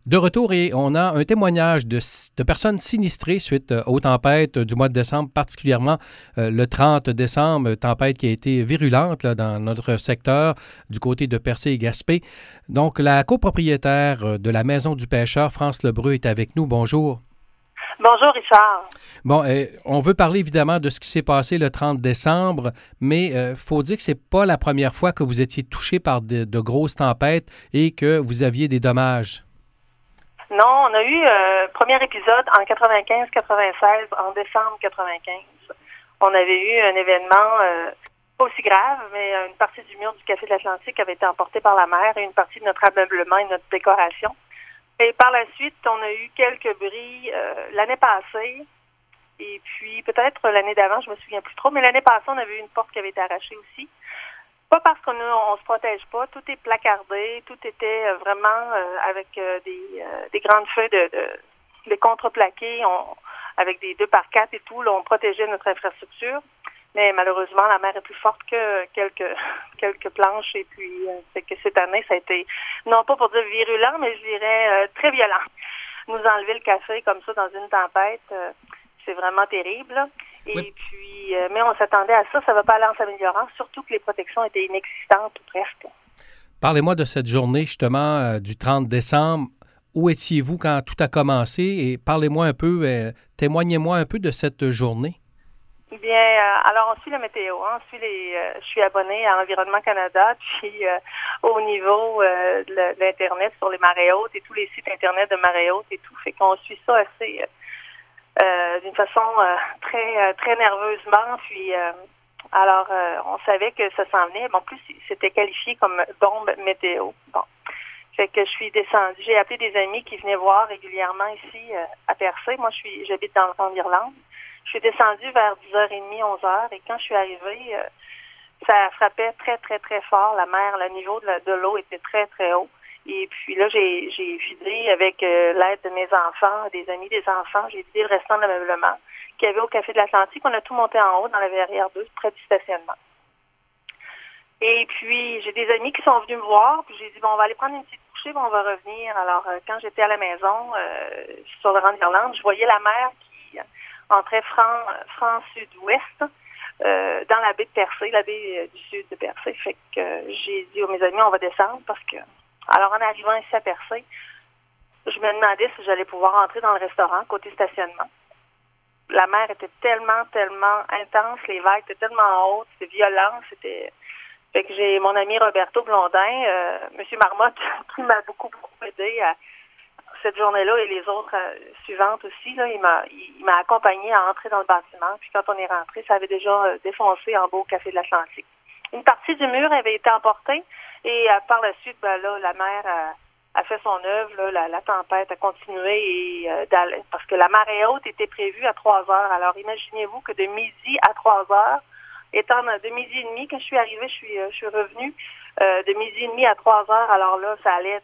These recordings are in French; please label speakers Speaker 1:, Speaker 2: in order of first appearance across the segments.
Speaker 1: De retour et on a un témoignage de personnes sinistrées suite aux tempêtes du mois de décembre, particulièrement le 30 décembre, tempête qui a été virulente là, dans notre secteur du côté de Percé et Gaspé. Donc, la copropriétaire de la Maison du Pêcheur, France Lebreu, est avec nous. Bonjour.
Speaker 2: Bonjour, Richard.
Speaker 1: Bon, on veut parler évidemment de ce qui s'est passé le 30 décembre, mais il faut dire que c'est pas la première fois que vous étiez touché par de grosses tempêtes et que vous aviez des dommages.
Speaker 2: Non, on a eu premier épisode en 95-96, en décembre 95. On avait eu un événement pas aussi grave, mais une partie du mur du Café de l'Atlantique avait été emportée par la mer et une partie de notre ameublement et notre décoration. Et par la suite, on a eu quelques bris l'année passée et puis peut-être l'année d'avant, je me souviens plus trop, mais l'année passée, on avait eu une porte qui avait été arrachée aussi. Pas parce qu'on on se protège pas, tout est placardé, tout était vraiment avec des grandes feuilles de contreplaqué, avec des 2x4 et tout, là, on protégeait notre infrastructure. Mais malheureusement, la mer est plus forte que quelques planches. Et puis, c'est que cette année, ça a été, non pas pour dire virulent, mais je dirais très violent. Nous enlever le café comme ça dans une tempête, c'est vraiment terrible. Là. Et
Speaker 1: Oui.
Speaker 2: puis, mais on s'attendait à ça. Ça ne va pas aller en s'améliorant, surtout que les protections étaient inexistantes ou presque.
Speaker 1: Parlez-moi de cette journée, justement, du 30 décembre. Où étiez-vous quand tout a commencé? Et parlez-moi un peu, témoignez-moi un peu de cette journée.
Speaker 2: Bien, alors on suit la météo, hein, je suis abonnée à Environnement Canada, puis au niveau de l'Internet sur les marées hautes et tous les sites Internet de marées hautes et tout, fait qu'on suit ça assez d'une façon très nerveusement, puis alors on savait que ça s'en venait, en plus c'était qualifié comme bombe météo. Bon. Fait que je suis descendue, j'ai appelé des amis qui venaient voir régulièrement ici à Percé. Moi, j'habite dans le camp d'Irlande. Je suis descendue vers 10h30, 11h, et quand je suis arrivée, ça frappait très, très, très fort. La mer, le niveau de l'eau était très, très haut. Et puis là, j'ai vidé avec l'aide de mes enfants, des amis des enfants, j'ai vidé le restant de l'ameublement qu'il y avait au Café de l'Atlantique. On a tout monté en haut dans la verrière 2, près du stationnement. Et puis, j'ai des amis qui sont venus me voir, puis j'ai dit, bon, on va aller prendre une petite bouchée, puis on va revenir. Alors, quand j'étais à la maison, sur le rang d'Irlande, je voyais la mer qui entrait franc sud-ouest, dans la baie de Percé, la baie du sud de Percé. Fait que j'ai dit à mes amis, on va descendre, parce que, alors, en arrivant ici à Percé, je me demandais si j'allais pouvoir entrer dans le restaurant, côté stationnement. La mer était tellement, tellement intense, les vagues étaient tellement hautes, c'était violent, c'était... Fait que j'ai mon ami Roberto Blondin, Monsieur Marmotte, qui m'a beaucoup aidé à cette journée-là et les autres suivantes aussi. Là, il m'a accompagné à entrer dans le bâtiment. Puis quand on est rentré, ça avait déjà défoncé en bas au Café de l'Atlantique. Une partie du mur avait été emportée et par la suite, ben là, la mer a fait son œuvre. Là, la tempête a continué et parce que la marée haute était prévue à 3 heures. Alors imaginez-vous que de midi à 3 heures, étant de midi et demi, quand je suis arrivée, je suis revenue de midi et demi à 3 heures. Alors là, ça allait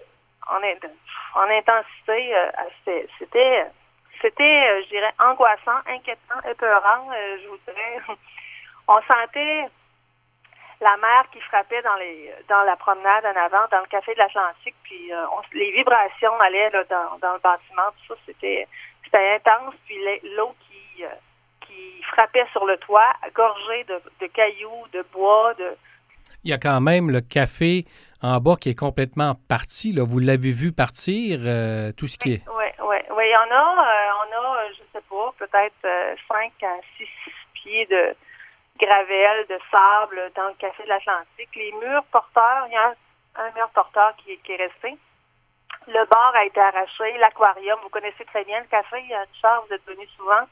Speaker 2: en intensité. C'était, je dirais, angoissant, inquiétant, épeurant. Je vous dirais, on sentait la mer qui frappait dans la promenade en avant, dans le Café de l'Atlantique, puis les vibrations allaient là, dans le bâtiment. Tout ça, c'était intense. Puis l'eau qui frappait sur le toit, gorgé de cailloux, de bois.
Speaker 1: Il y a quand même le café en bas qui est complètement parti. Là. Vous l'avez vu partir, tout ce qui est...
Speaker 2: Oui. Il y en a, je sais pas, peut-être 5 à 6 pieds de gravelle, de sable dans le Café de l'Atlantique. Les murs porteurs, il y a un mur porteur qui est resté. Le bar a été arraché, l'aquarium, vous connaissez très bien le café, Richard, vous êtes venu souvent.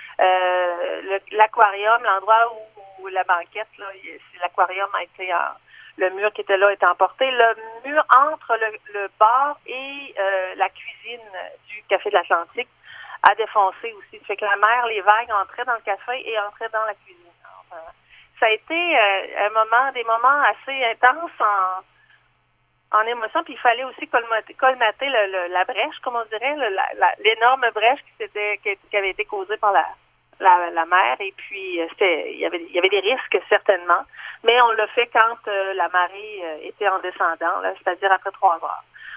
Speaker 2: L'aquarium, l'endroit où la banquette, là, l'aquarium a été le mur qui était là est emporté. Le mur entre le bar et la cuisine du Café de l'Atlantique a défoncé aussi. Ça fait que la mer, les vagues entraient dans le café et entraient dans la cuisine. Alors, ça a été des moments assez intenses en émotion, puis il fallait aussi colmater la brèche, comme on dirait, l'énorme brèche qui avait été causée par la mer, et puis il y avait des risques certainement, mais on l'a fait quand la marée était en descendant, là, c'est-à-dire après 3 heures.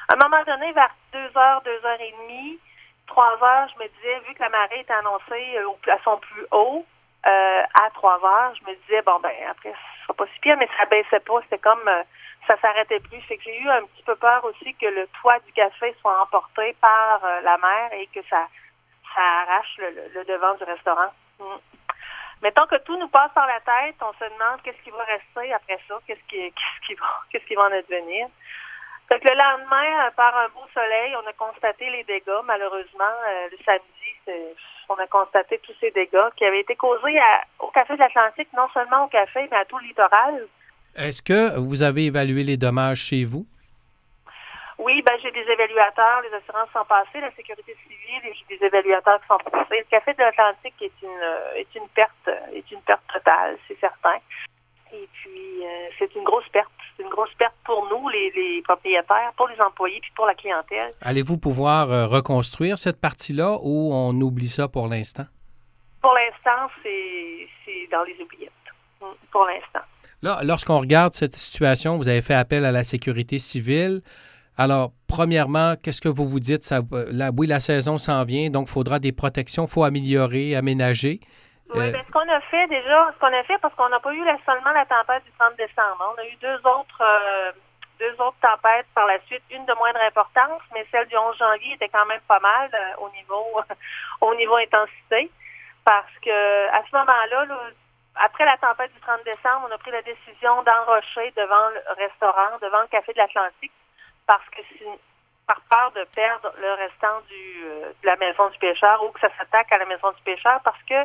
Speaker 2: À un moment donné, vers 2h, 2h30, 3h, je me disais, vu que la marée était annoncée à son plus haut, à 3h, je me disais, bon, ben après, ce sera pas si pire, mais ça baissait pas. C'était comme, ça s'arrêtait plus. Fait que j'ai eu un petit peu peur aussi que le toit du café soit emporté par la mer et que ça arrache le devant du restaurant. Mettons que tout nous passe par la tête, on se demande qu'est-ce qui va rester après ça, qu'est-ce qui va en advenir. Fait que le lendemain, par un beau soleil, on a constaté les dégâts. Malheureusement, le samedi, on a constaté tous ces dégâts qui avaient été causés au Café de l'Atlantique, non seulement au café, mais à tout le littoral.
Speaker 1: Est-ce que vous avez évalué les dommages chez vous?
Speaker 2: Oui, j'ai des évaluateurs, les assurances sont passées, la sécurité civile, et j'ai des évaluateurs qui sont passés. Le Café de l'Atlantique est une perte totale, c'est certain. Et puis, c'est une grosse perte. C'est une grosse perte pour nous, les propriétaires, pour les employés, puis pour la clientèle.
Speaker 1: Allez-vous pouvoir reconstruire cette partie-là ou on oublie ça pour l'instant?
Speaker 2: Pour l'instant, c'est dans les oubliettes. Pour l'instant.
Speaker 1: Là, lorsqu'on regarde cette situation, vous avez fait appel à la sécurité civile. Alors, premièrement, qu'est-ce que vous vous dites? Oui, la saison s'en vient, donc il faudra des protections, il faut améliorer, aménager.
Speaker 2: Oui, ce qu'on a fait déjà, parce qu'on n'a pas eu seulement la tempête du 30 décembre. On a eu deux autres tempêtes par la suite, une de moindre importance, mais celle du 11 janvier était quand même pas mal au niveau intensité, parce que à ce moment-là, après la tempête du 30 décembre, on a pris la décision d'enrocher devant le restaurant, devant le Café de l'Atlantique, parce que par peur de perdre le restant de la maison du pêcheur ou que ça s'attaque à la maison du pêcheur, parce que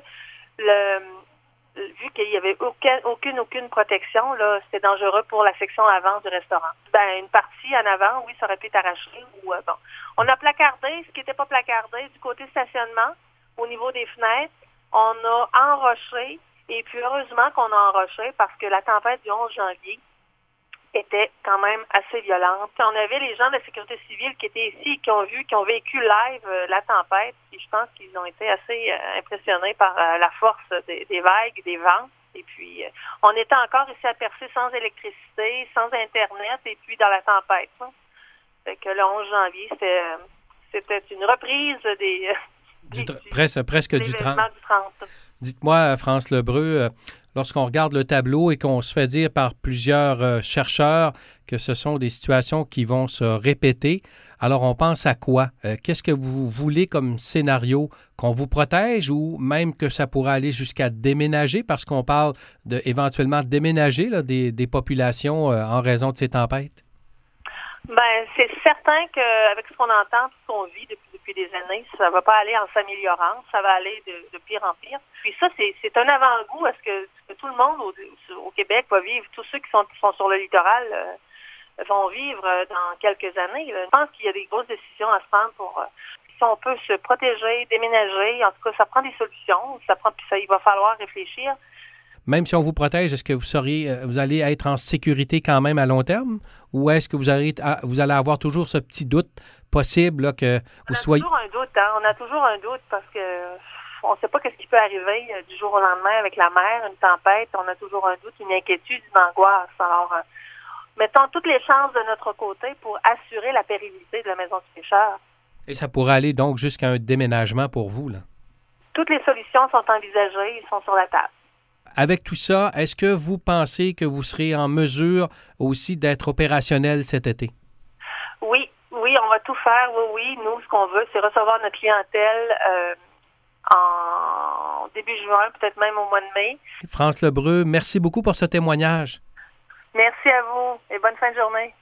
Speaker 2: vu qu'il n'y avait aucune protection, là, c'était dangereux pour la section avant du restaurant. Une partie en avant, oui, ça aurait pu être arraché. On a placardé, ce qui n'était pas placardé, du côté stationnement, au niveau des fenêtres, on a enroché, et puis heureusement qu'on a enroché parce que la tempête du 11 janvier était quand même assez violente. On avait les gens de la sécurité civile qui étaient ici, qui ont vécu live la tempête. Et je pense qu'ils ont été assez impressionnés par la force des vagues, des vents. Et puis, on était encore ici à Percé sans électricité, sans Internet, et puis dans la tempête. Fait que le 11 janvier, c'était une reprise
Speaker 1: presque du 30.
Speaker 2: Du 30.
Speaker 1: Dites-moi, France Lebreu, lorsqu'on regarde le tableau et qu'on se fait dire par plusieurs chercheurs que ce sont des situations qui vont se répéter, alors on pense à quoi? Qu'est-ce que vous voulez comme scénario? Qu'on vous protège ou même que ça pourrait aller jusqu'à déménager parce qu'on parle éventuellement déménager là, des populations en raison de ces tempêtes?
Speaker 2: C'est certain qu'avec ce qu'on entend, ce qu'on vit depuis des années, ça ne va pas aller en s'améliorant, ça va aller de pire en pire. Puis ça, c'est un avant-goût à ce que tout le monde au Québec va vivre. Tous ceux qui sont sur le littoral vont vivre dans quelques années. Je pense qu'il y a des grosses décisions à se prendre pour si on peut se protéger, déménager. En tout cas, ça prend des solutions. Il va falloir réfléchir.
Speaker 1: Même si on vous protège, est-ce que vous allez être en sécurité quand même à long terme? Ou est-ce que vous allez avoir toujours ce petit doute possible là, que vous soyez...
Speaker 2: On a toujours un doute parce que on ne sait pas ce qui peut arriver du jour au lendemain avec la mer, une tempête. On a toujours un doute, une inquiétude, une angoisse. Alors, mettons toutes les chances de notre côté pour assurer la pérennité de la maison du pêcheur.
Speaker 1: Et ça pourrait aller donc jusqu'à un déménagement pour vous, là?
Speaker 2: Toutes les solutions sont envisagées, ils sont sur la table.
Speaker 1: Avec tout ça, est-ce que vous pensez que vous serez en mesure aussi d'être opérationnel cet été?
Speaker 2: Oui, on va tout faire. Oui. Nous, ce qu'on veut, c'est recevoir notre clientèle en début juin, peut-être même au mois de mai.
Speaker 1: France Lebreu, merci beaucoup pour ce témoignage.
Speaker 2: Merci à vous et bonne fin de journée.